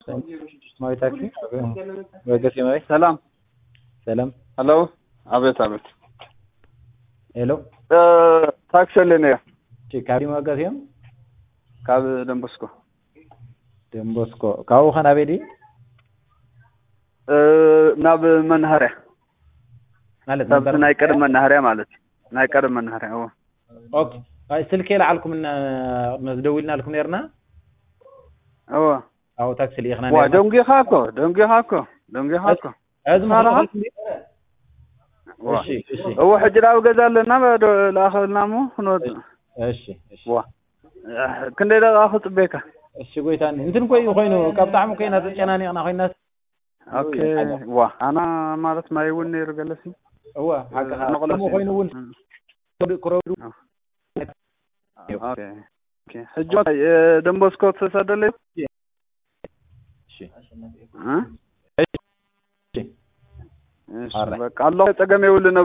ما تاكسي وقفتي معي سلام الو ابيت الو تاكسي لنا كابي ما قفيم كاب دمبوسكو كاو خنا بيدي ناب منهره ማለት ነበር ናይቀር መንሃሪያ ማለት ናይቀር መንሃሪያ ኦኬ አይ ስልኬ ለዓልኩም እና መዝደውልና لكم ነርና አው ታክሲ ለይخنا ዋ ደንጊ ኻኮ አዝማ እሺ هو حجراو ገዛለና ላኸልናሙ ሆኖት እሺ ዋ ክንደ ዳኸ ጽቤካ እሺ ጎይታን እንትን ኮይኑ ቀብጣዕሙ ኮይና ተጨናኒና ኮይና ኦኬ ዋ አና ማለት ማይውን ይርገለሲ هو حق نقلمو خوينون كرودو اوكي حجو دمبوسكو تسدل شي ها بقى الله تقم يقول لنا